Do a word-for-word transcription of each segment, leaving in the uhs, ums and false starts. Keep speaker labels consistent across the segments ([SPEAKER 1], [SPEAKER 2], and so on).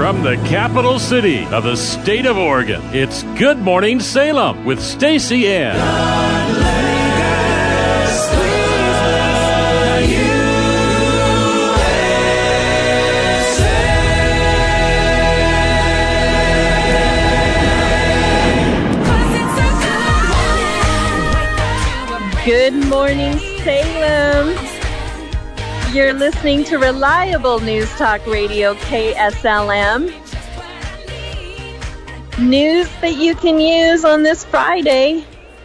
[SPEAKER 1] From the capital city of the state of Oregon, it's Good Morning Salem with Stacy Ann.
[SPEAKER 2] Good morning, Salem. You're listening to reliable News Talk Radio, K S L M. News that you can use on this Friday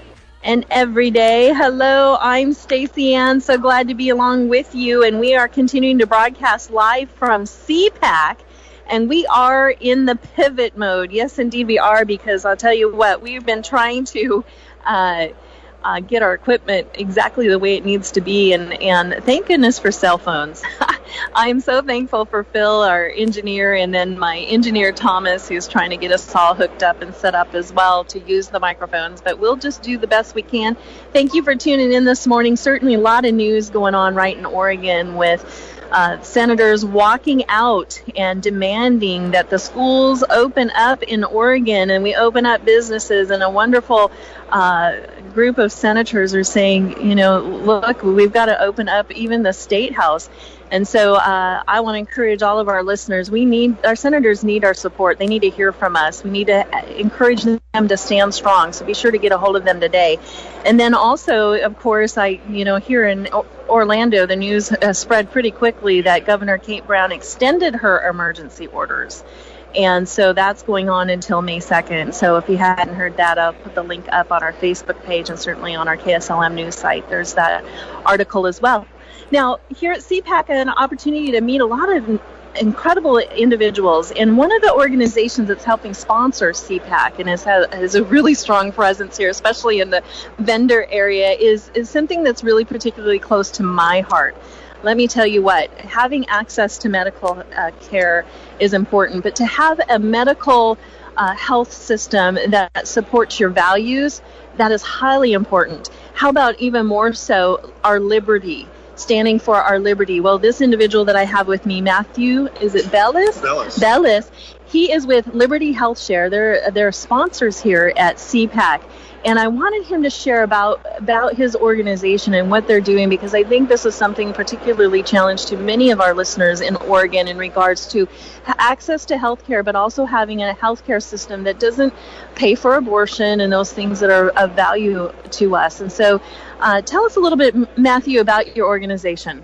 [SPEAKER 2] and every day. Hello, I'm Stacy Ann. So glad to be along with you. And we are continuing to broadcast live from C PAC. And we are in the pivot mode. Yes, indeed we are, because I'll tell you what, we've been trying to uh, Uh, get our equipment exactly the way it needs to be, and, and thank goodness for cell phones. I'm so thankful for Phil, our engineer, and then my engineer Thomas, who's trying to get us all hooked up and set up as well to use the microphones, but we'll just do the best we can. Thank you for tuning in this morning. Certainly a lot of news going on right in Oregon with Uh, senators walking out and demanding that the schools open up in Oregon and we open up businesses, and a wonderful uh, group of senators are saying, you know, look, we've got to open up even the state house. And so uh, I want to encourage all of our listeners, we need, our senators need our support. They need to hear from us. We need to encourage them to stand strong. So be sure to get a hold of them today. And then also, of course, I, you know, here in Orlando, the news has spread pretty quickly that Governor Kate Brown extended her emergency orders. And so that's going on until May second. So if you hadn't heard that, I'll put the link up on our Facebook page and certainly on our K S L M news site. There's that article as well. Now, here at C PAC, I had an opportunity to meet a lot of incredible individuals, and one of the organizations that's helping sponsor C PAC and has, has a really strong presence here, especially in the vendor area, is, is something that's really particularly close to my heart. Let me tell you what, having access to medical uh, care is important, but to have a medical uh, health system that supports your values, that is highly important. How about even more so, our liberty? Standing for our liberty. Well, this individual that I have with me, Matthew, is it Bellis?
[SPEAKER 3] Bellis.
[SPEAKER 2] Bellis. He is with Liberty Health Share. They're, they're sponsors here at C PAC. And I wanted him to share about, about his organization and what they're doing, because I think this is something particularly challenged to many of our listeners in Oregon in regards to access to health care, but also having a health care system that doesn't pay for abortion and those things that are of value to us. And so uh, tell us a little bit, Matthew, about your organization.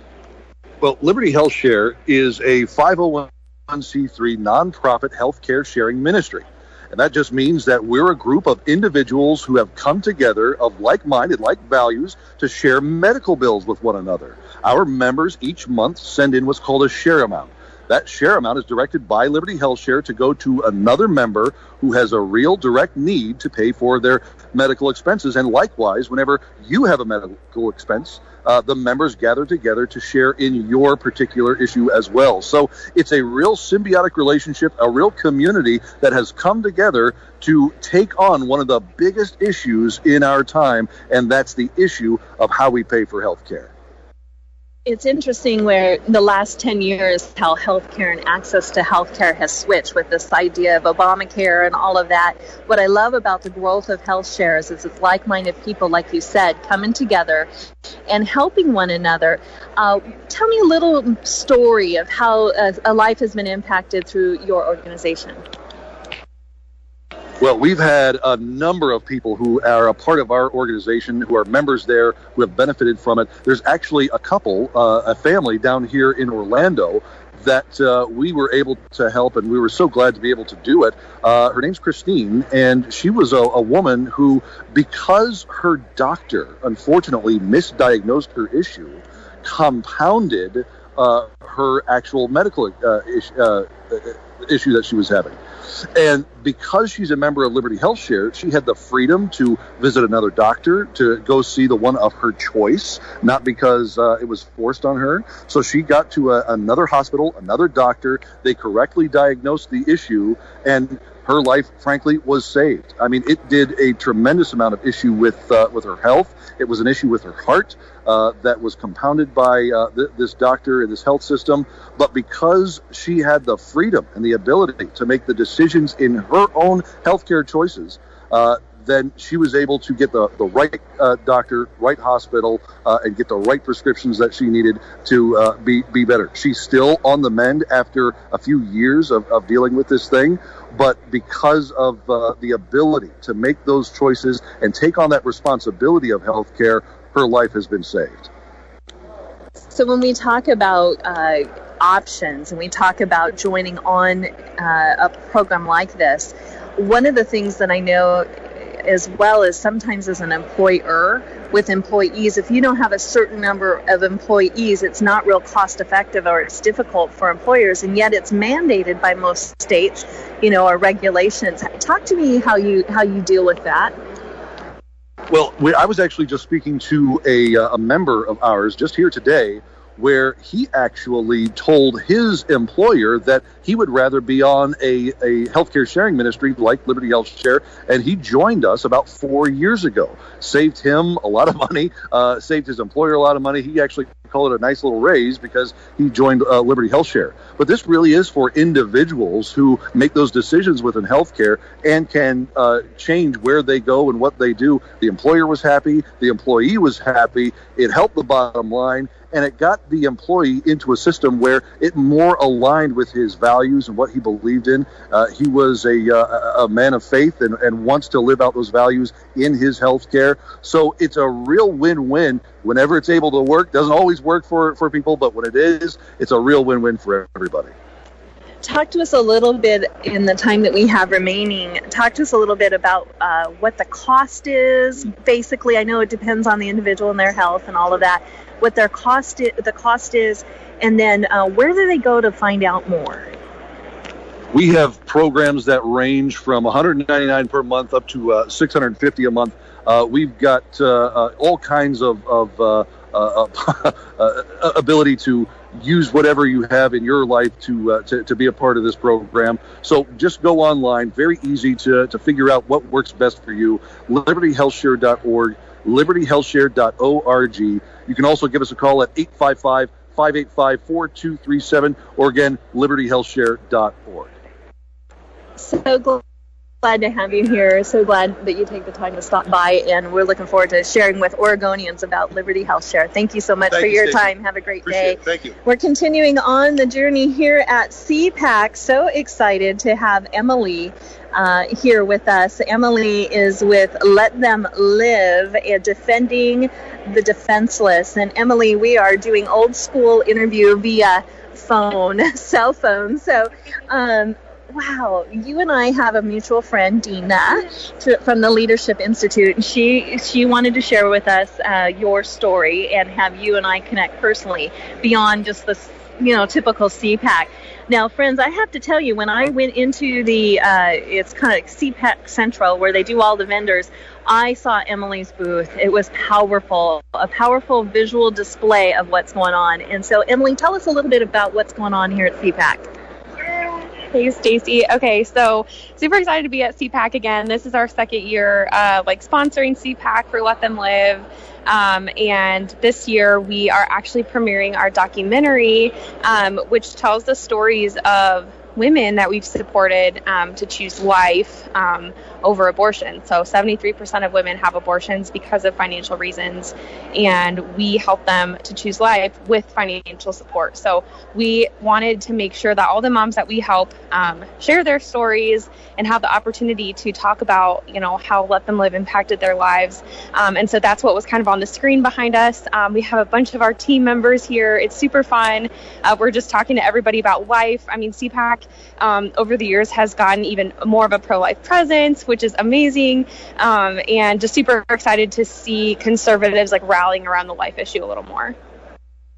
[SPEAKER 3] Well, Liberty Health Share is a five oh one c three nonprofit healthcare sharing ministry. And that just means that we're a group of individuals who have come together of like-minded, like values, to share medical bills with one another. Our members each month send in what's called a share amount. That share amount is directed by Liberty Health Share to go to another member who has a real direct need to pay for their medical expenses. And likewise, whenever you have a medical expense, uh, the members gather together to share in your particular issue as well. So it's a real symbiotic relationship, a real community that has come together to take on one of the biggest issues in our time, and that's the issue of how we pay for health care.
[SPEAKER 2] It's interesting where the last ten years, how healthcare and access to healthcare has switched with this idea of Obamacare and all of that. What I love about the growth of health shares is it's like-minded people, like you said, coming together and helping one another. Uh, tell me a little story of how a, a life has been impacted through your organization.
[SPEAKER 3] Well, we've had a number of people who are a part of our organization, who are members there, who have benefited from it. There's actually a couple, uh, a family down here in Orlando that uh, we were able to help, and we were so glad to be able to do it. Uh, her name's Christine, and she was a, a woman who, because her doctor unfortunately misdiagnosed her issue, compounded uh, her actual medical uh, issue, uh, issue that she was having. And because she's a member of Liberty Health Share, she had the freedom to visit another doctor, to go see the one of her choice, not because uh, it was forced on her. So she got to a, another hospital, another doctor. They correctly diagnosed the issue, and her life, frankly, was saved. I mean, it did a tremendous amount of issue with uh, with her health. It was an issue with her heart uh, that was compounded by uh, th- this doctor and this health system. But because she had the freedom and the ability to make the decisions in her own healthcare choices, uh, then she was able to get the, the right uh, doctor, right hospital, uh, and get the right prescriptions that she needed to uh, be, be better. She's still on the mend after a few years of, of dealing with this thing, but because of uh, the ability to make those choices and take on that responsibility of healthcare, her life has been saved.
[SPEAKER 2] So when we talk about uh, options and we talk about joining on uh, a program like this, one of the things that I know as well as sometimes as an employer with employees, if you don't have a certain number of employees, it's not real cost effective, or it's difficult for employers, and yet it's mandated by most states, you know, or regulations. Talk to me how you how you deal with that.
[SPEAKER 3] Well, we, I was actually just speaking to a, uh, a member of ours just here today, where he actually told his employer that he would rather be on a, a healthcare sharing ministry like Liberty Health Share, and he joined us about four years ago. Saved him a lot of money, uh, saved his employer a lot of money. He actually called it a nice little raise because he joined uh, Liberty Health Share. But this really is for individuals who make those decisions within healthcare and can uh, change where they go and what they do. The employer was happy, the employee was happy, it helped the bottom line, and it got the employee into a system where it more aligned with his values and what he believed in. Uh, he was a, uh, a man of faith and, and wants to live out those values in his healthcare. So it's a real win-win whenever it's able to work. Doesn't always work for, for people, but when it is, it's a real win-win for everybody.
[SPEAKER 2] Talk to us a little bit in the time that we have remaining. Talk to us a little bit about uh, what the cost is. Basically, I know it depends on the individual and their health and all of that. What their cost, I- the cost is, and then uh, where do they go to find out more?
[SPEAKER 3] We have programs that range from one hundred ninety-nine dollars per month up to uh, six hundred fifty dollars a month. Uh, we've got uh, uh, all kinds of, of uh, uh, uh, ability to use whatever you have in your life to, uh, to to be a part of this program. So just go online. Very easy to, to figure out what works best for you. liberty health share dot org, liberty health share dot org. You can also give us a call at eight five five, five eight five, four two three seven, or again, liberty health share dot org.
[SPEAKER 2] So glad to have you here. So glad that you take the time to stop by, and we're looking forward to sharing with Oregonians about Liberty Health Share. Thank you so much
[SPEAKER 3] Thank
[SPEAKER 2] for
[SPEAKER 3] you,
[SPEAKER 2] your
[SPEAKER 3] Stacey.
[SPEAKER 2] time. Have a great
[SPEAKER 3] Appreciate
[SPEAKER 2] day.
[SPEAKER 3] it. Thank you.
[SPEAKER 2] We're continuing on the journey here at C PAC. So excited to have Emily uh, here with us. Emily is with Let Them Live, uh, defending the defenseless. And Emily, we are doing old school interview via phone, cell phone. So, um, wow, you and I have a mutual friend, Dina, to, from the Leadership Institute. She she wanted to share with us uh, your story and have you and I connect personally beyond just the, you know, typical C PAC. Now, friends, I have to tell you, when I went into the, uh, it's kind of like C PAC Central, where they do all the vendors, I saw Emily's booth. It was powerful, a powerful visual display of what's going on. And so, Emily, tell us a little bit about what's going on here at C PAC.
[SPEAKER 4] Hey, Stacey. Okay, so super excited to be at C PAC again. This is our second year, uh, like sponsoring C PAC for Let Them Live. Um, and this year we are actually premiering our documentary, um, which tells the stories of women that we've supported um, to choose life um, over abortion. So seventy-three percent of women have abortions because of financial reasons, and we help them to choose life with financial support. So we wanted to make sure that all the moms that we help um, share their stories and have the opportunity to talk about, you know, how Let Them Live impacted their lives. Um, and so that's what was kind of on the screen behind us. Um, we have a bunch of our team members here. It's super fun. Uh, we're just talking to everybody about life. I mean, C PAC um, over the years has gotten even more of a pro-life presence, which is amazing. Um, and just super excited to see conservatives like rallying around the life issue a little more.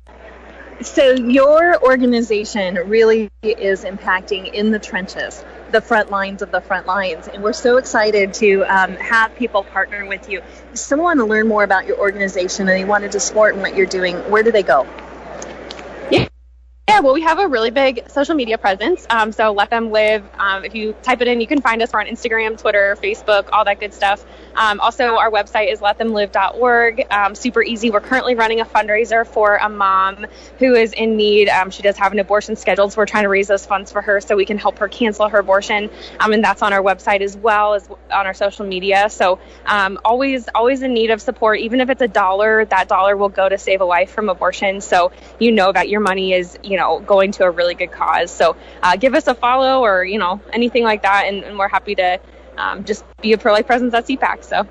[SPEAKER 2] So your organization really is impacting in the trenches, the front lines of the front lines. And we're so excited to um, have people partner with you. If someone want to learn more about your organization and they wanted to support in what you're doing, where do they go?
[SPEAKER 4] Yeah. Yeah, well, we have a really big social media presence, um, so Let Them Live. Um, if you type it in, you can find us. We're on Instagram, Twitter, Facebook, all that good stuff. Um, also, our website is let them live dot org. Um, super easy. We're currently running a fundraiser for a mom who is in need. Um, she does have an abortion scheduled, so we're trying to raise those funds for her so we can help her cancel her abortion. Um, and that's on our website as well as on our social media. So um, always, always in need of support. Even if it's a dollar, that dollar will go to save a life from abortion. So you know that your money is, you know, going to a really good cause. So uh, give us a follow or, you know, anything like that. And, and we're happy to um, just be a pro-life presence at C PAC. So.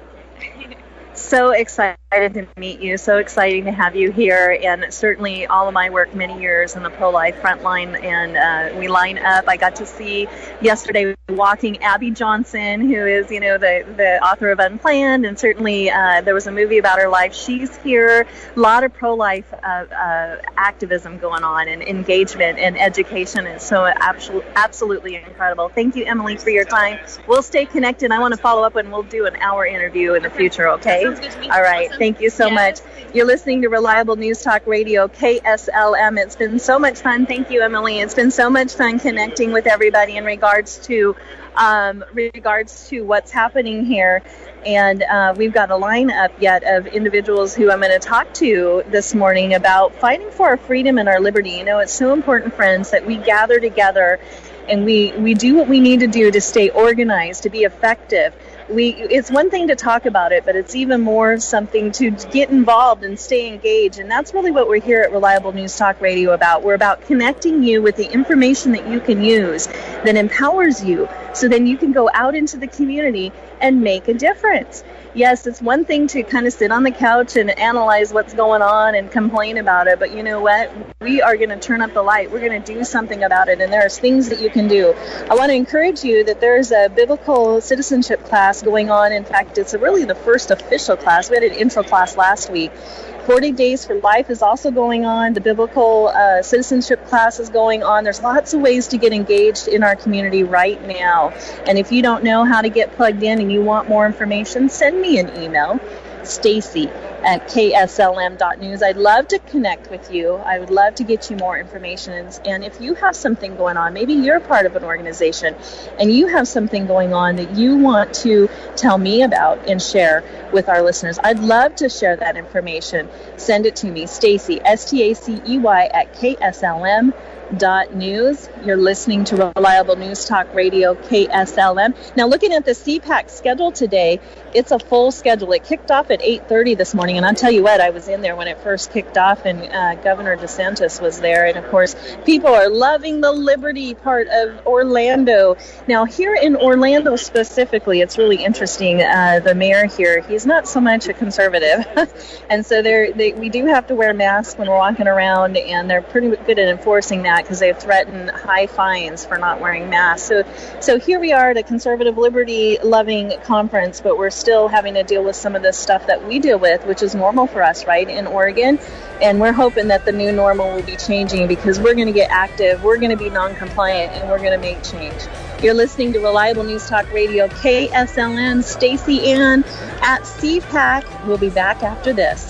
[SPEAKER 2] So excited to meet you. So exciting to have you here. And certainly all of my work, many years in the pro-life frontline, and uh, we line up. I got to see yesterday walking Abby Johnson, who is, you know, the, the author of Unplanned, and certainly uh, there was a movie about her life. She's here. A lot of pro-life uh, uh, activism going on, and engagement and education is so absolutely, absolutely incredible. Thank you, Emily, for your time. We'll stay connected. I want to follow up, and we'll do an hour interview in the future, okay? Sounds good to me. All right. Awesome. Thank you so yeah. much. You're listening to Reliable News Talk Radio, K S L M. It's been so much fun. Thank you, Emily. It's been so much fun connecting with everybody in regards to um, regards to what's happening here. And uh, we've got a lineup yet of individuals who I'm going to talk to this morning about fighting for our freedom and our liberty. You know, it's so important, friends, that we gather together and we, we do what we need to do to stay organized, to be effective. We, it's one thing to talk about it, but it's even more something to get involved and stay engaged. And that's really what we're here at Reliable News Talk Radio about. We're about connecting you with the information that you can use that empowers you, so then you can go out into the community and make a difference. Yes, it's one thing to kind of sit on the couch and analyze what's going on and complain about it, but you know what? We are going to turn up the light. We're going to do something about it, and there's things that you can do. I want to encourage you that there's a biblical citizenship class going on. In fact, it's really the first official class. We had an intro class last week. forty Days for Life is also going on. The biblical uh, citizenship class is going on. There's lots of ways to get engaged in our community right now. And if you don't know how to get plugged in and you want more information, send me an email, Stacy at K S L M dot news. I'd love to connect with you. I would love to get you more information. And if you have something going on, maybe you're part of an organization and you have something going on that you want to tell me about and share with our listeners, I'd love to share that information. Send it to me, Stacy, S T A C E Y at K S L M dot news. You're listening to Reliable News Talk Radio, K S L M. Now, looking at the C PAC schedule today, it's a full schedule. It kicked off at eight thirty this morning, and I'll tell you what, I was in there when it first kicked off, and uh, Governor DeSantis was there, and of course, people are loving the liberty part of Orlando. Now, here in Orlando specifically, it's really interesting. Uh, the mayor here, he's not so much a conservative, and so they, we do have to wear masks when we're walking around, and they're pretty good at enforcing that because they've threatened high fines for not wearing masks. So, so here we are at a conservative, liberty-loving conference, but we're still having to deal with some of this stuff that we deal with, which is normal for us, right, in Oregon. And we're hoping that the new normal will be changing because we're going to get active, we're going to be non-compliant, and we're going to make change. You're listening to Reliable News Talk Radio, K S L M. Stacy Ann at C PAC. We'll be back after this.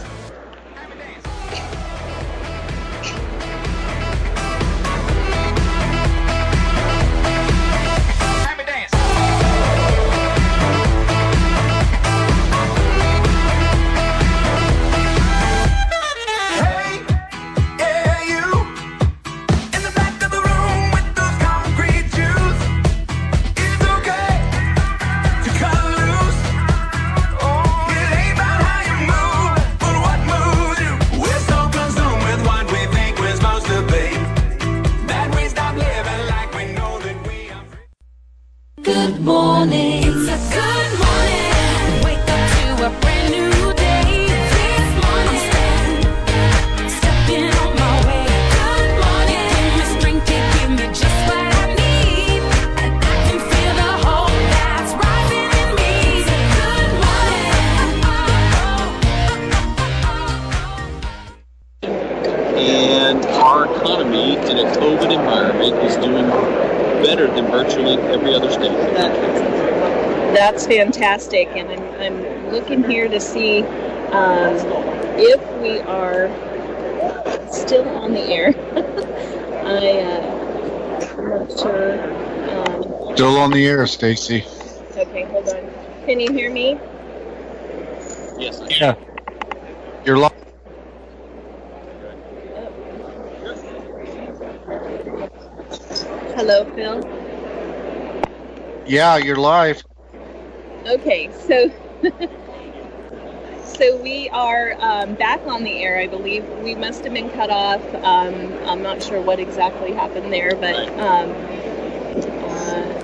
[SPEAKER 5] And our economy in a COVID environment is doing better than virtually every other state in the country.
[SPEAKER 2] That's fantastic, and I'm, I'm looking here to see um, if we are still on the air. I, uh, I'm not sure. Um,
[SPEAKER 6] still on the air, Stacy.
[SPEAKER 2] Okay, hold on. Can you hear me?
[SPEAKER 5] Yes. I
[SPEAKER 6] yeah. You're live.
[SPEAKER 2] Hello, Phil.
[SPEAKER 6] Yeah, you're live.
[SPEAKER 2] Okay, so so we are um, back on the air, I believe. We must have been cut off. Um, I'm not sure what exactly happened there, but um, uh,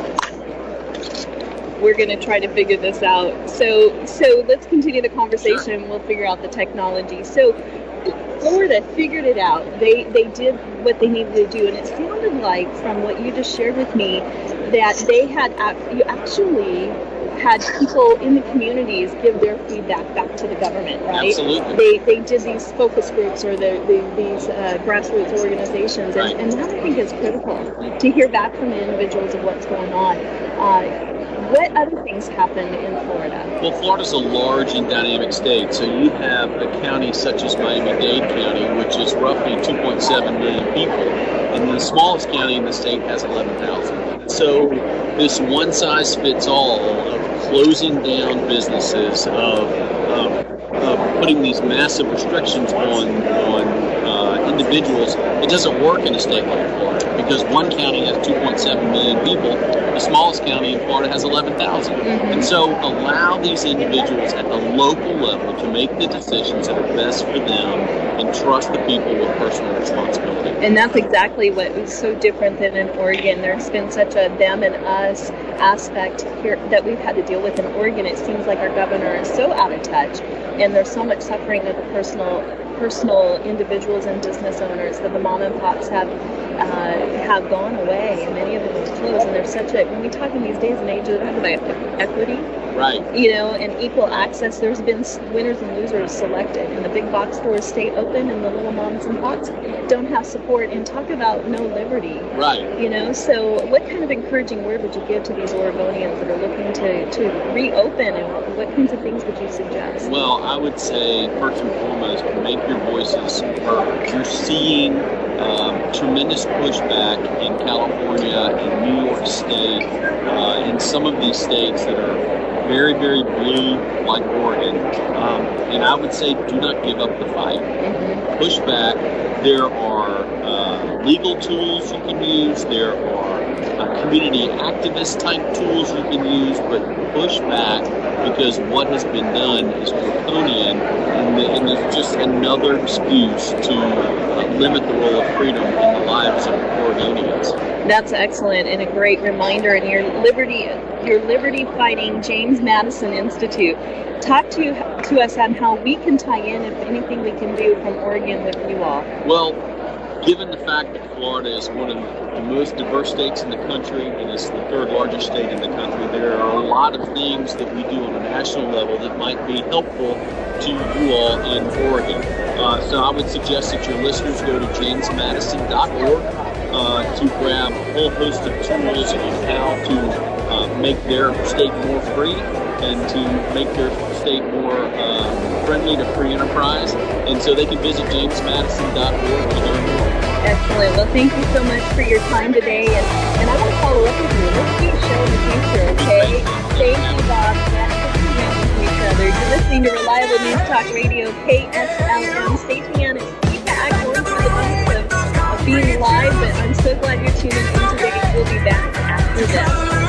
[SPEAKER 2] we're going to try to figure this out. So, so let's continue the conversation. We'll figure out the technology. So Florida figured it out. They they did what they needed to do, and it sounded like, from what you just shared with me, that they had you actually had people in the communities give their feedback back to the government, right?
[SPEAKER 5] Absolutely.
[SPEAKER 2] They they did these focus groups or the, the these uh, grassroots organizations, and,
[SPEAKER 5] Right.
[SPEAKER 2] and that I think is critical to hear back from the individuals of what's going on. Uh, What other things happen in Florida?
[SPEAKER 5] Well, Florida's a large and dynamic state, so you have a county such as Miami-Dade County, which is roughly two point seven million people, and the smallest county in the state has eleven thousand. So this one-size-fits-all of closing down businesses, of, of, of putting these massive restrictions on, on uh, individuals, it doesn't work in a state like Florida, because one county has two point seven million people. The smallest county in Florida has eleven thousand. Mm-hmm. And so allow these individuals at the local level to make the decisions that are best for them and trust the people with personal responsibility.
[SPEAKER 2] And that's exactly what is so different than in Oregon. There's been such a them and us aspect here that we've had to deal with in Oregon. It seems like our governor is so out of touch, and there's so much suffering of the personal personal individuals and business owners that the mom and pops have uh, have gone away, and many of them have closed. And there's such a, when we talk in these days and ages about equity,
[SPEAKER 5] right?
[SPEAKER 2] You know, and equal access. There's been winners and losers selected, and the big box stores stay open, and the little moms and pops don't have support. And talk about no liberty,
[SPEAKER 5] right?
[SPEAKER 2] You know, so what kind of encouraging word would you give to these Oregonians that are looking to to reopen, and what kinds of things would you suggest?
[SPEAKER 5] Well, I would say first and foremost, make your voices heard. You're seeing um, tremendous pushback in California, in New York State, uh, in some of these states that are very, very blue, like Oregon. Um, and I would say do not give up the fight.
[SPEAKER 2] Mm-hmm.
[SPEAKER 5] Push back. There are uh, legal tools you can use. There are uh, community activist type tools you can use, but push back, because what has been done is draconian, and, the, and there's just another excuse to uh, limit the role of freedom in the lives of Oregonians.
[SPEAKER 2] That's excellent, and a great reminder. And your liberty, your liberty fighting James Madison Institute. Talk to to us on how we can tie in, if anything we can do from Oregon with you all.
[SPEAKER 5] Well, given the fact that Florida is one of the most diverse states in the country and is the third largest state in the country, there are a lot of things that we do on a national level that might be helpful to you all in Oregon. Uh, so I would suggest that your listeners go to james madison dot org uh, to grab a whole host of tools on how to uh, make their state more free and to make their state more uh, friendly to free enterprise. And so they can visit james madison dot org to learn more.
[SPEAKER 2] Excellent. Well, thank you so much for your time today, and, and I want to follow up with you. Let's do a show in the future, okay? Thank you, Bob. That's what we have with each other. You're listening to Reliable News Talk Radio, K S L M. Stay tuned. It's feedback. Going through the months of, of being live, but I'm so glad you're tuning in today. We'll be back after this.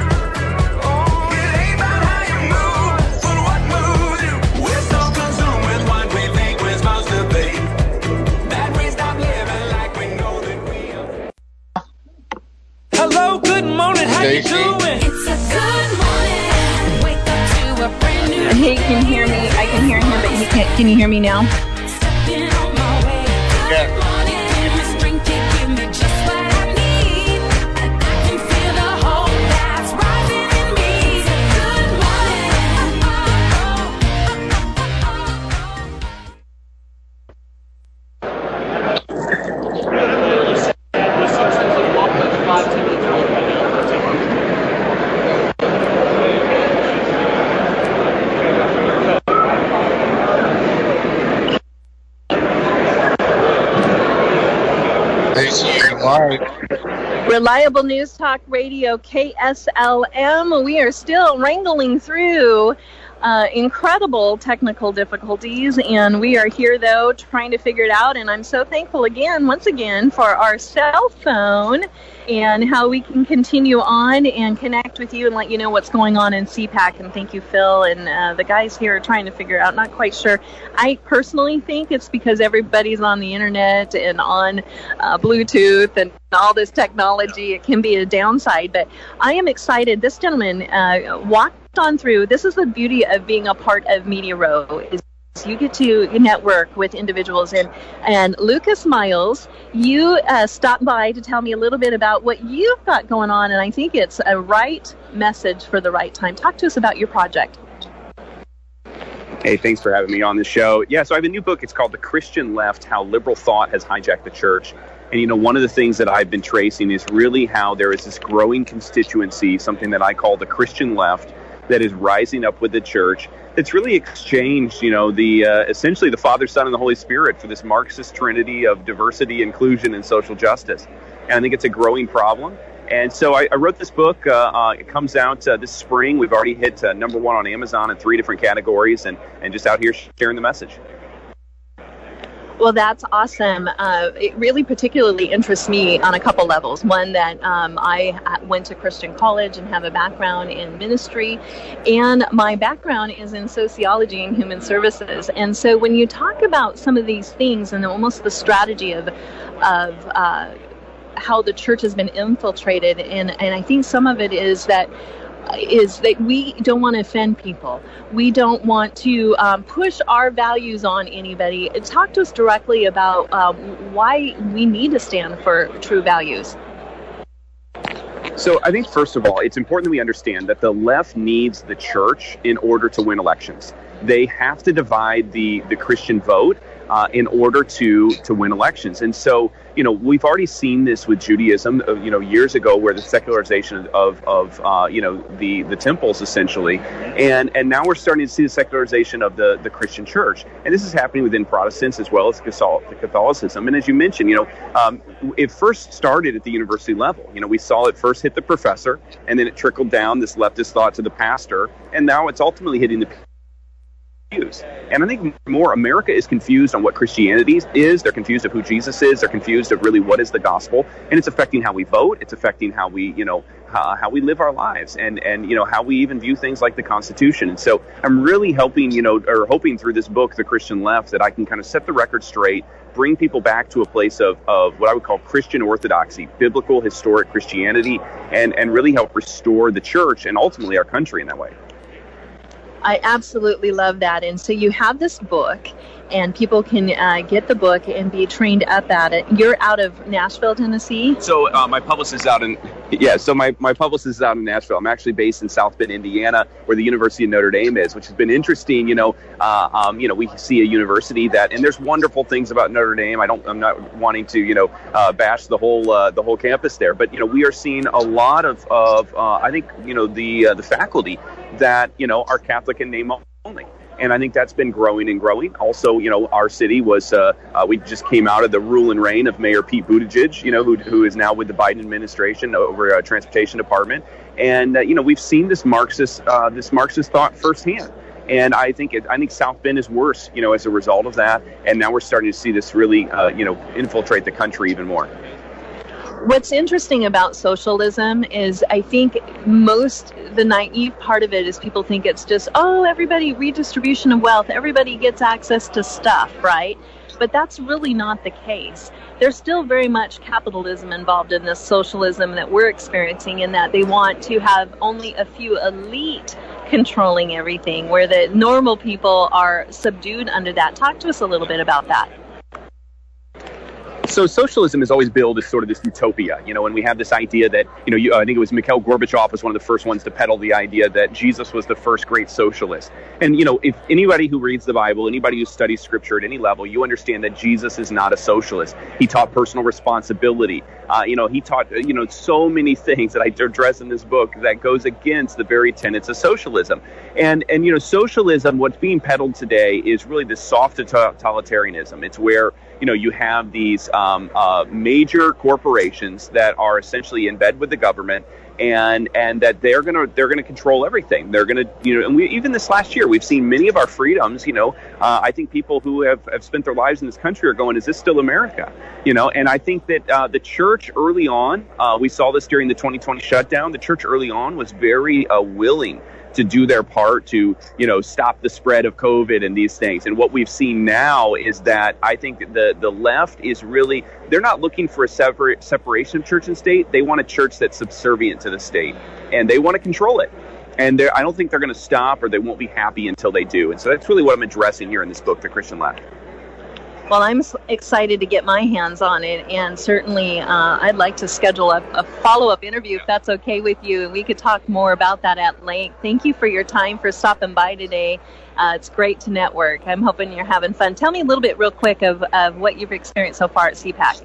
[SPEAKER 7] Hello, good morning, how you
[SPEAKER 6] Stacey.
[SPEAKER 7] doing?
[SPEAKER 8] It's a good morning. Wake up to a brand new
[SPEAKER 2] He can hear me. I can hear him, but he can't. Can you hear me now?
[SPEAKER 8] stepping on my way. Good morning. My strength to give me just what I need. And I can feel the hope that's rising in me. Good morning.
[SPEAKER 6] You're live.
[SPEAKER 2] Reliable News Talk Radio, K S L M. We are still wrangling through uh, incredible technical difficulties, and we are here, though, trying to figure it out. And I'm so thankful again, once again, for our cell phone and how we can continue on and connect with you and let you know what's going on in C PAC. And thank you, Phil, and uh, the guys here are trying to figure it out. Not quite sure. I personally think it's because everybody's on the internet and on uh, Bluetooth and all this technology. It can be a downside, but I am excited. This gentleman uh, walked on through. This is the beauty of being a part of Media Row, is you get to network with individuals. And, and Lucas Miles, you uh, stopped by to tell me a little bit about what you've got going on, and I think it's a right message for the right time. Talk to us about your project.
[SPEAKER 9] Hey, thanks for having me on the show. Yeah, so I have a new book. It's called The Christian Left, How Liberal Thought Has Hijacked the Church. And, you know, one of the things that I've been tracing is really how there is this growing constituency, something that I call the Christian left, that is rising up with the church. It's really exchanged, you know, the uh, essentially the Father, Son, and the Holy Spirit for this Marxist trinity of diversity, inclusion, and social justice. And I think it's a growing problem. And so I, I wrote this book. Uh, uh, it comes out uh, this spring. We've already hit uh, number one on Amazon in three different categories, and, and just out here sharing the message.
[SPEAKER 2] Well, that's awesome. Uh, it really particularly interests me on a couple levels. One, that um, I went to Christian college and have a background in ministry, and my background is in sociology and human services. And so when you talk about some of these things and almost the strategy of, of uh, how the church has been infiltrated, and, and I think some of it is that is that we don't want to offend people. We don't want to um, push our values on anybody. Talk to us directly about um, why we need to stand for true values.
[SPEAKER 9] So I think, first of all, it's important that we understand that the left needs the church in order to win elections. They have to divide the, the Christian vote uh, in order to to win elections. And so, you know, we've already seen this with Judaism, uh, you know, years ago, where the secularization of, of uh, you know, the, the temples, essentially. And and now we're starting to see the secularization of the, the Christian church. And this is happening within Protestants as well as Catholicism. And as you mentioned, you know, um, it first started at the university level. You know, we saw it first hit the professor, and then it trickled down this leftist thought to the pastor, and now it's ultimately hitting the pews. And I think more America is confused on what Christianity is. They're confused of who Jesus is. They're confused of really what is the gospel, and it's affecting how we vote. It's affecting how we, you know, how, how we live our lives, and and you know how we even view things like the Constitution. And so I'm really helping, you know, or hoping through this book, The Christian Left, that I can kind of set the record straight, bring people back to a place of, of what I would call Christian orthodoxy, biblical, historic Christianity, and, and really help restore the church and ultimately our country in that way.
[SPEAKER 2] I absolutely love that. And so you have this book, and people can uh, get the book and be trained up at it. You're out of Nashville, Tennessee?
[SPEAKER 9] So uh, my publicist is out in, yeah, so my, my publicist is out in Nashville. I'm actually based in South Bend, Indiana, where the University of Notre Dame is, which has been interesting. You know, uh, um, you know, we see a university that, and there's wonderful things about Notre Dame. I don't, I'm not wanting to, you know, uh, bash the whole, uh, the whole campus there, but, you know, we are seeing a lot of, of uh, I think, you know, the, uh, the faculty that, you know, are Catholic in name only. And I think that's been growing and growing. Also, you know, our city was, uh, uh, we just came out of the rule and reign of Mayor Pete Buttigieg, you know, who, who is now with the Biden administration over uh, transportation department. And, uh, you know, we've seen this Marxist, uh, this Marxist thought firsthand. And I think it, I think South Bend is worse, you know, as a result of that. And now we're starting to see this really, uh, you know, infiltrate the country even more.
[SPEAKER 2] What's interesting about socialism is I think most, the naive part of it is people think it's just, oh, everybody, redistribution of wealth, everybody gets access to stuff, right? But that's really not the case. There's still very much capitalism involved in this socialism that we're experiencing, in that they want to have only a few elite controlling everything, where the normal people are subdued under that. Talk to us a little bit about that.
[SPEAKER 9] So socialism is always billed as sort of this utopia, you know, and we have this idea that, you know, you, I think it was Mikhail Gorbachev was one of the first ones to peddle the idea that Jesus was the first great socialist. And, you know, if anybody who reads the Bible, anybody who studies scripture at any level, you understand that Jesus is not a socialist. He taught personal responsibility. Uh, you know, he taught, you know, so many things that I address in this book that goes against the very tenets of socialism. And, and you know, socialism, what's being peddled today is really this soft totalitarianism. It's where, you know, you have these um, uh, major corporations that are essentially in bed with the government, and and that they're gonna they're gonna control everything. They're gonna you know, and we even this last year we've seen many of our freedoms. You know, uh, I think people who have, have spent their lives in this country are going, is this still America? You know, and I think that uh, the church early on, uh, we saw this during the twenty twenty shutdown. The church early on was very uh, willing to do their part to, you know, stop the spread of COVID and these things. And what we've seen now is that I think the the left is really, they're not looking for a separate separation of church and state. They want a church that's subservient to the state, and they want to control it. And I don't think they're going to stop, or they won't be happy until they do. And so that's really what I'm addressing here in this book, The Christian Left.
[SPEAKER 2] Well, I'm excited to get my hands on it, and certainly uh, I'd like to schedule a, a follow-up interview if that's okay with you, and we could talk more about that at length. Thank you for your time, for stopping by today. Uh, it's great to network. I'm hoping you're having fun. Tell me a little bit real quick of, of what you've experienced so far at C PAC.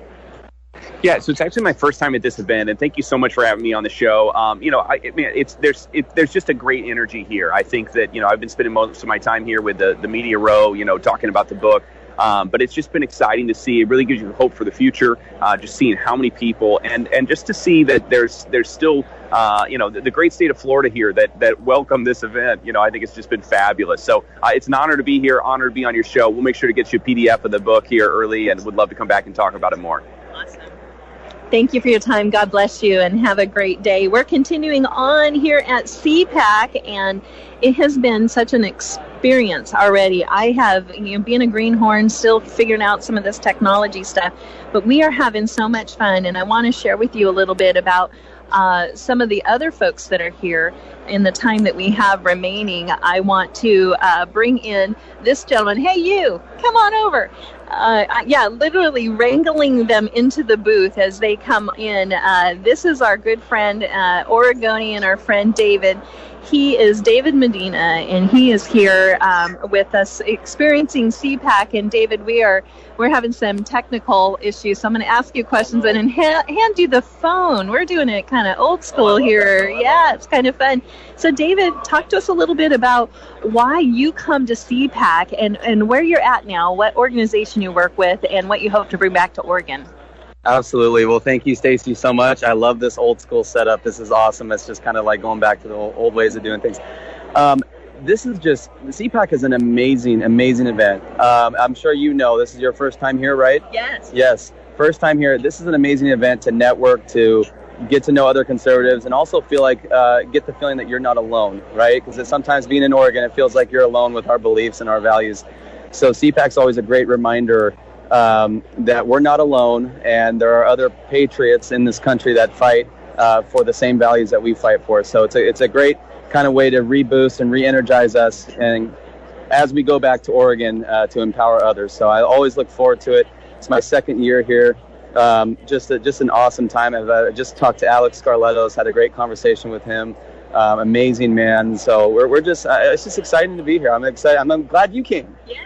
[SPEAKER 9] Yeah, so it's actually my first time at this event, and thank you so much for having me on the show. Um, you know, I, I mean, it's there's it, there's just a great energy here. I think that, you know, I've been spending most of my time here with the, the media row, you know, talking about the book. Um, but it's just been exciting to see. It really gives you hope for the future, uh, just seeing how many people, and, and just to see that there's there's still, uh, you know, the, the great state of Florida here that, that welcomed this event. You know, I think it's just been fabulous. So uh, it's an honor to be here, honor to be on your show. We'll make sure to get you a P D F of the book here early, and would love to come back and talk about it more.
[SPEAKER 2] Awesome. Thank you for your time. God bless you, and have a great day. We're continuing on here at C PAC, and it has been such an experience already. I have, you know, being a greenhorn, still figuring out some of this technology stuff, but we are having so much fun, and I want to share with you a little bit about uh, some of the other folks that are here. In the time that we have remaining, I want to uh, bring in this gentleman. Hey, you, come on over. Uh, yeah, literally wrangling them into the booth as they come in. Uh, this is our good friend, uh, Oregonian, our friend David. He is David Medina, and he is here um, with us experiencing C PAC. And David, we are we're having some technical issues, so I'm going to ask you questions and then ha- hand you the phone. We're doing it kind of old school here. Yeah, it's kind of fun. So, David, talk to us a little bit about why you come to C PAC and, and where you're at now, what organization you work with, and what you hope to bring back to Oregon.
[SPEAKER 6] Absolutely. Well, thank you, Stacy, so much. I love this old school setup. This is awesome. It's just kind of like going back to the old, old ways of doing things. Um, this is just, C PAC is an amazing, amazing event. Um, I'm sure you know, this is your first time here, right?
[SPEAKER 2] Yes.
[SPEAKER 6] Yes. First time here. This is an amazing event to network, to get to know other conservatives, and also feel like, uh, get the feeling that you're not alone, right? Because sometimes being in Oregon, it feels like you're alone with our beliefs and our values. So C PAC's always a great reminder Um, that we're not alone, and there are other patriots in this country that fight uh, for the same values that we fight for. So it's a, it's a great kind of way to reboost and re-energize us, and as we go back to Oregon uh, to empower others. So I always look forward to it. It's my second year here. Um, just a, just an awesome time. I've uh, just talked to Alex Scarlettos, had a great conversation with him. Um, amazing man. So we're we're just uh, it's just exciting to be here. I'm excited. I'm, I'm glad you came.
[SPEAKER 2] Yeah.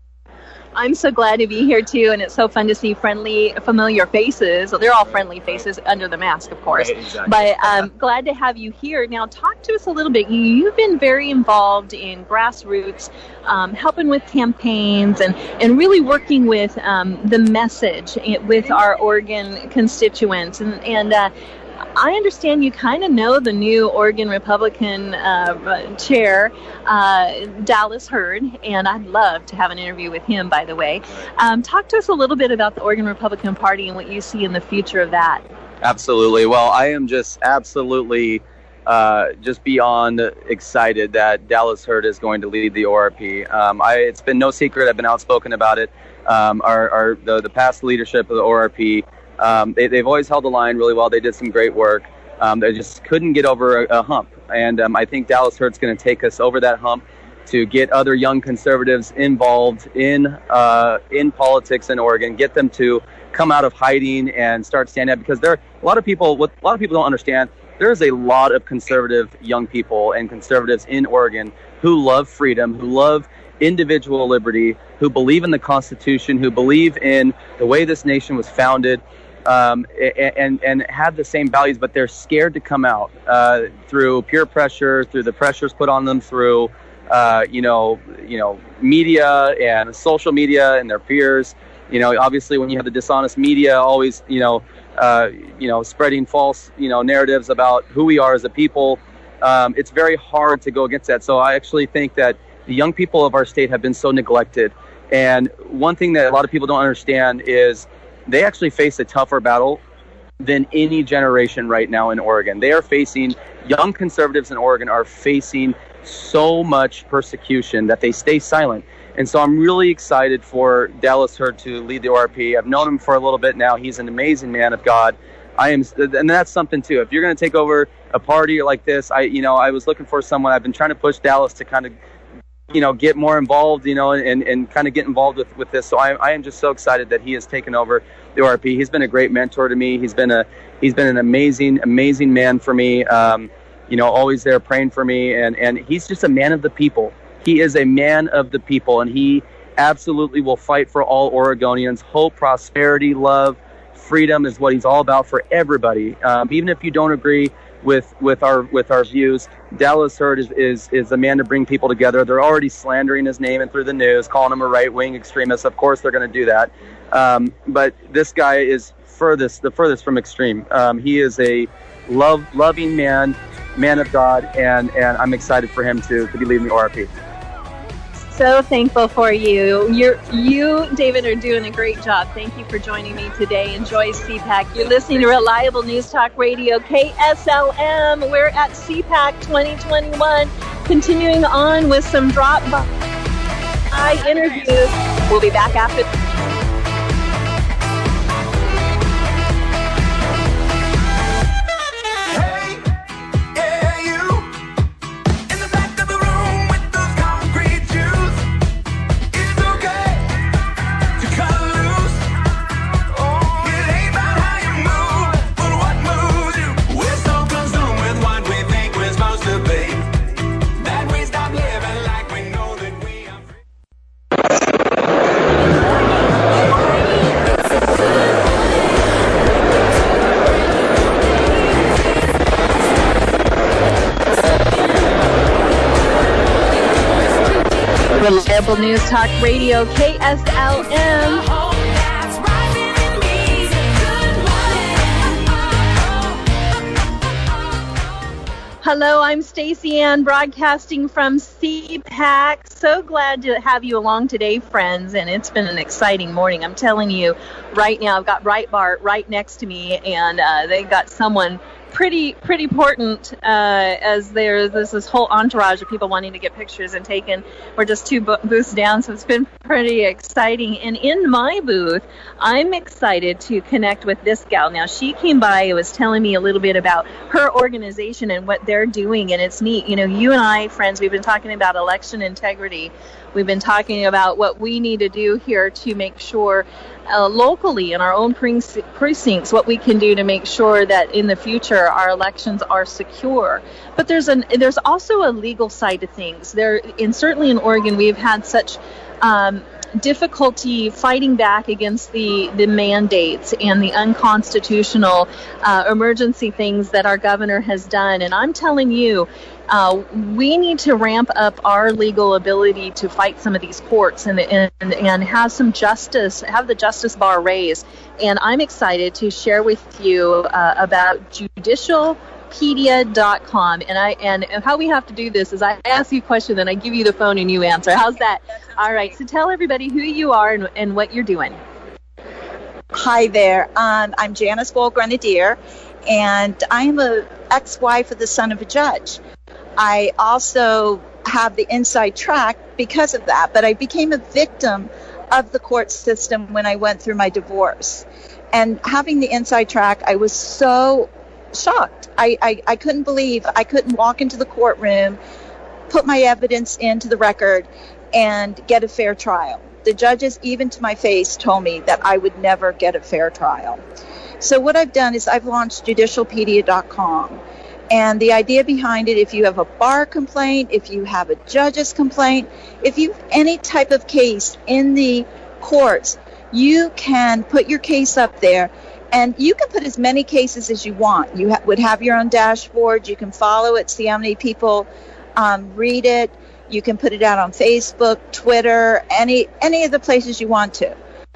[SPEAKER 2] I'm so glad to be here, too, and it's so fun to see friendly, familiar faces. They're all friendly faces under the mask, of course.
[SPEAKER 6] Right, exactly.
[SPEAKER 2] But um, glad to have you here. Now, talk to us a little bit. You've been very involved in grassroots, um, helping with campaigns, and, and really working with um, the message with our Oregon constituents. And, and uh, I understand you kind of know the new Oregon Republican uh, chair, uh, Dallas Hurd, and I'd love to have an interview with him, by the way. Um, talk to us a little bit about the Oregon Republican Party and what you see in the future of that.
[SPEAKER 6] Absolutely. Well, I am just absolutely uh, just beyond excited that Dallas Hurd is going to lead the O R P. Um, I, it's been no secret. I've been outspoken about it. Um, our, our the, the past leadership of the O R P, Um, they, they've always held the line really well. They did some great work. Um, they just couldn't get over a, a hump. And um, I think Dallas Hurd's going to take us over that hump to get other young conservatives involved in uh, in politics in Oregon, get them to come out of hiding and start standing up. Because there are a lot of people, what a lot of people don't understand, there's a lot of conservative young people and conservatives in Oregon who love freedom, who love individual liberty, who believe in the Constitution, who believe in the way this nation was founded. Um, and and have the same values, but they're scared to come out uh, through peer pressure, through the pressures put on them through, uh, you know, you know, media and social media and their peers. You know, obviously when you have the dishonest media always, you know, uh, you know, spreading false, you know, narratives about who we are as a people, um, it's very hard to go against that. So I actually think that the young people of our state have been so neglected. And one thing that a lot of people don't understand is they actually face a tougher battle than any generation right now in Oregon. They are facing, young conservatives in Oregon are facing so much persecution that they stay silent. And so I'm really excited for Dallas Hurd to lead the O R P. I've known him for a little bit now. He's an amazing man of God. I am, and that's something too. If you're going to take over a party like this, I, you know, I was looking for someone. I've been trying to push Dallas to kind of, you know, get more involved, you know, and, and kind of get involved with, with this. So I, I am just so excited that he has taken over the O R P. He's been a great mentor to me. He's been a, he's been an amazing, amazing man for me. Um, you know, always there praying for me. And, and he's just a man of the people. He is a man of the people, and he absolutely will fight for all Oregonians. Hope, prosperity, love, freedom is what he's all about for everybody. Um, even if you don't agree with with our with our views, Dallas Hurd is, is is a man to bring people together. They're already slandering his name and through the news, calling him a right-wing extremist. Of course they're going to do that. Um, but this guy is furthest the furthest from extreme. Um, he is a love loving man, man of God, and and I'm excited for him to to be leading the O R P.
[SPEAKER 2] So thankful for you. You're, you, David, are doing a great job. Thank you for joining me today. Enjoy C PAC. You're listening to Reliable News Talk Radio, K S L M. We're at C PAC twenty twenty-one, continuing on with some drop-by interviews. We'll be back after. Reliable News Talk Radio, K S L M. Hello, I'm Stacey Ann, broadcasting from C PAC. So glad to have you along today, friends, and it's been an exciting morning. I'm telling you, right now, I've got Breitbart right next to me, and uh, they got someone pretty pretty important uh, as there's this, this whole entourage of people wanting to get pictures and taken. We're just two bo- booths down, so it's been pretty exciting. And in my booth, I'm excited to connect with this gal. Now, she came by and was telling me a little bit about her organization and what they're doing, and it's neat. You know, you and I, friends, we've been talking about election integrity. We've been talking about what we need to do here to make sure uh, locally in our own precincts what we can do to make sure that in the future our elections are secure. But there's an there's also a legal side to things. There, and certainly in Oregon, we've had such um, difficulty fighting back against the, the mandates and the unconstitutional uh, emergency things that our governor has done. And I'm telling you, Uh, we need to ramp up our legal ability to fight some of these courts and, and and have some justice, have the justice bar raised. And I'm excited to share with you uh, about judicial pedia dot com. And I and how we have to do this is I ask you a question, then I give you the phone and you answer. How's that? All right. So tell everybody who you are and, and what you're doing.
[SPEAKER 10] Hi there. Um, I'm Janice Gold Grenadier, and I'm a ex-wife of the son of a judge. I also have the inside track because of that, but I became a victim of the court system when I went through my divorce. And having the inside track, I was so shocked. I, I, I couldn't believe I couldn't walk into the courtroom, put my evidence into the record, and get a fair trial. The judges, even to my face, told me that I would never get a fair trial. So what I've done is I've launched judicial pedia dot com. And the idea behind it, if you have a bar complaint, if you have a judge's complaint, if you have any type of case in the courts, you can put your case up there, and you can put as many cases as you want. You ha- would have your own dashboard. You can follow it, see how many people um, read it. You can put it out on Facebook, Twitter, any any of the places you want to.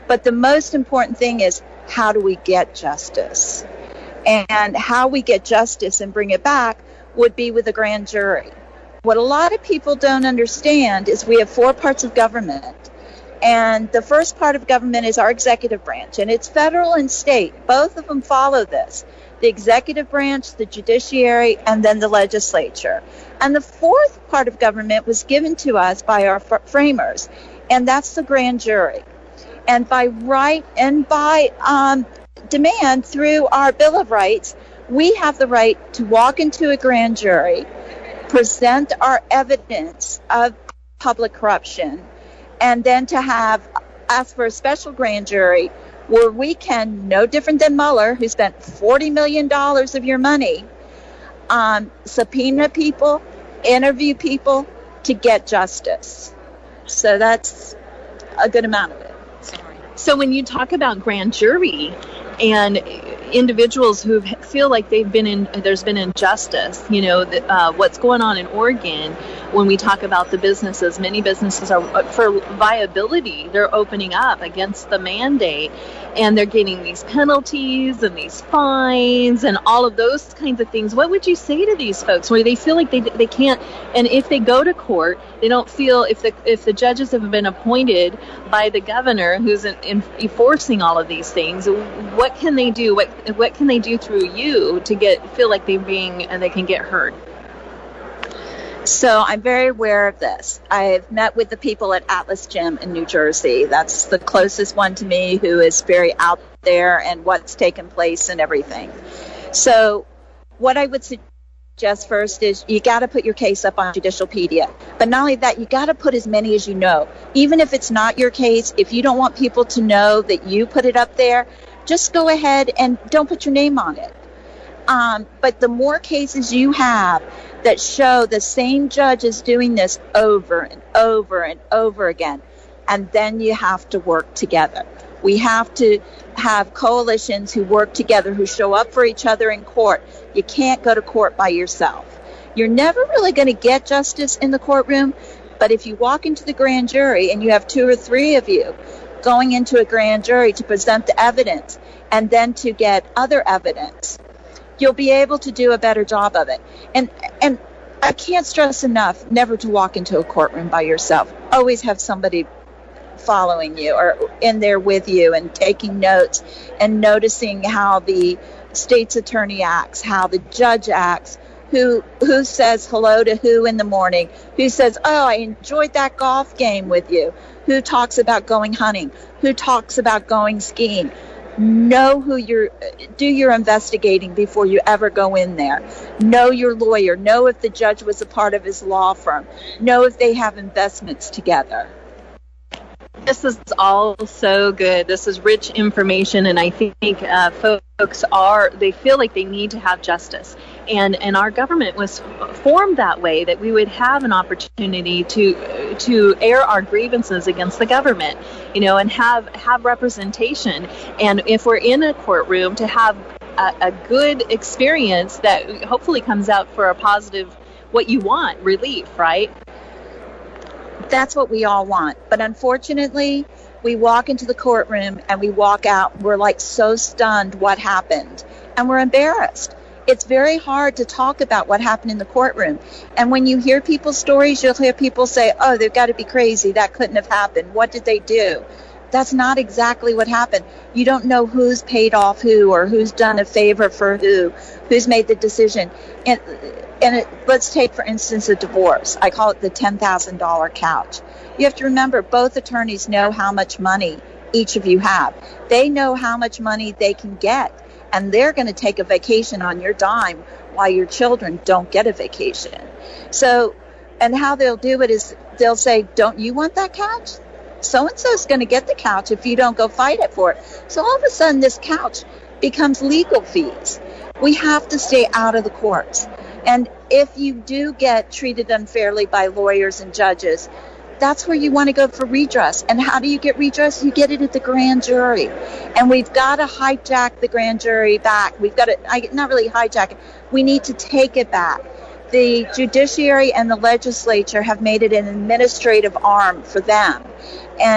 [SPEAKER 10] But the most important thing is, how do we get justice? And how we get justice and bring it back would be with a grand jury. What a lot of people don't understand is we have four parts of government. And the first part of government is our executive branch, and it's federal and state. Both of them follow this. The executive branch, the judiciary, and then the legislature. And the fourth part of government was given to us by our f- framers, and that's the grand jury. And by right and by um, demand through our Bill of Rights, we have the right to walk into a grand jury, present our evidence of public corruption, and then to have ask for a special grand jury where we can, no different than Mueller, who spent forty million dollars of your money, um, subpoena people, interview people to get justice. So that's a good amount of it.
[SPEAKER 2] So when you talk about grand jury and individuals who feel like they've been in, there's been injustice, you know, the, uh, what's going on in Oregon, when we talk about the businesses, many businesses are, for viability, they're opening up against the mandate, and they're getting these penalties and these fines and all of those kinds of things. What would you say to these folks where they feel like they they can't, and if they go to court, they don't feel, if the if the judges have been appointed by the governor who's in, in, enforcing all of these things, what can they do? What what can they do through you to get feel like they're being and they can get heard?
[SPEAKER 10] So I'm very aware of this. I've met with the people at Atlas Gym in New Jersey. That's the closest one to me, who is very out there and what's taken place and everything. So what I would suggest first is you got to put your case up on Judicialpedia. But not only that, you got to put as many as you know. Even if it's not your case, if you don't want people to know that you put it up there, just go ahead and don't put your name on it. Um, but the more cases you have that show the same judge is doing this over and over and over again, and then you have to work together. We have to have coalitions who work together, who show up for each other in court. You can't go to court by yourself. You're never really going to get justice in the courtroom, but if you walk into the grand jury and you have two or three of you going into a grand jury to present the evidence and then to get other evidence, you'll be able to do a better job of it. And and I can't stress enough never to walk into a courtroom by yourself. Always have somebody following you or in there with you and taking notes and noticing how the state's attorney acts, how the judge acts, who who says hello to who in the morning, who says, oh, I enjoyed that golf game with you, who talks about going hunting, who talks about going skiing. Know who you're, do your investigating before you ever go in there. Know your lawyer. Know if the judge was a part of his law firm. Know if they have investments together.
[SPEAKER 2] This is all so good. This is rich information, and I think uh, folks are, they feel like they need to have justice. And and our government was formed that way, that we would have an opportunity to to air our grievances against the government, you know, and have, have representation. And if we're in a courtroom, to have a, a good experience that hopefully comes out for a positive, what you want, relief, right?
[SPEAKER 10] That's what we all want. But unfortunately, we walk into the courtroom and we walk out, we're like so stunned what happened, and we're embarrassed. It's very hard to talk about what happened in the courtroom. And when you hear people's stories, you'll hear people say, oh, they've got to be crazy. That couldn't have happened. What did they do? That's not exactly what happened. You don't know who's paid off who or who's done a favor for who, who's made the decision. And, and it, let's take, for instance, a divorce. I call it the ten thousand dollars couch. You have to remember, both attorneys know how much money each of you have. They know how much money they can get. And they're going to take a vacation on your dime while your children don't get a vacation. So, and how they'll do it is they'll say, don't you want that couch? So-and-so is going to get the couch if you don't go fight it for it. So all of a sudden, this couch becomes legal fees. We have to stay out of the courts. And if you do get treated unfairly by lawyers and judges, that's where you want to go for redress. And how do you get redress? You get it at the grand jury. And we've got to hijack the grand jury back. We've got to, I, not really hijack it, we need to take it back. The judiciary and the legislature have made it an administrative arm for them. And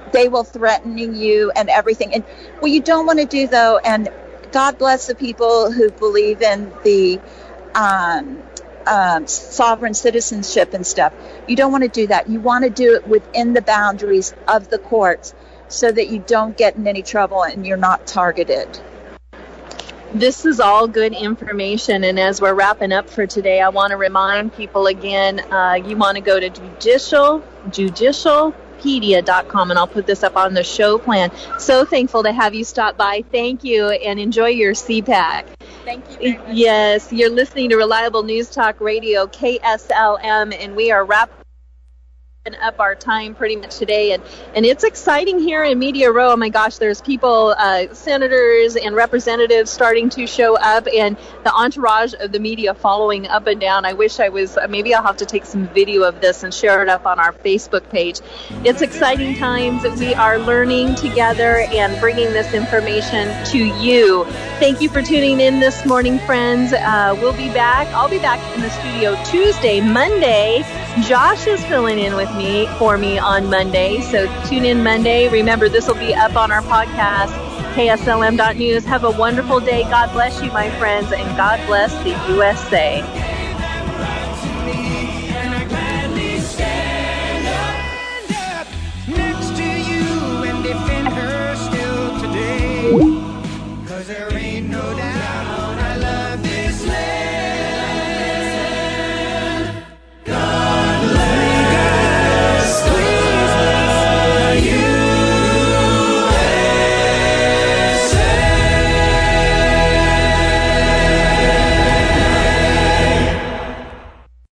[SPEAKER 10] they will threaten you and everything. And what you don't want to do, though, and God bless the people who believe in the um, um, sovereign citizenship and stuff. You don't want to do that. You want to do it within the boundaries of the courts so that you don't get in any trouble and you're not targeted.
[SPEAKER 2] This is all good information, and as we're wrapping up for today, I want to remind people again, uh, you want to go to judicial, judicialpedia dot com, and I'll put this up on the show plan. So thankful to have you stop by. Thank you, and enjoy your C PAC.
[SPEAKER 10] Thank you very much.
[SPEAKER 2] Yes, you're listening to Reliable News Talk Radio, K S L M, and we are wrapping up our time pretty much today, and and it's exciting here in Media Row. Oh my gosh, there's people, uh, senators and representatives starting to show up, and the entourage of the media following up and down. I wish I was, uh, maybe I'll have to take some video of this and share it up on our Facebook page. It's exciting times. We are learning together and bringing this information to you. Thank you for tuning in this morning, friends. Uh, we'll be back. I'll be back in the studio Tuesday. Monday, Josh is filling in with me for me on Monday, so tune in Monday. Remember, this will be up on our podcast, K S L M dot news. Have a wonderful day. God bless you, my friends, and God bless the U S A.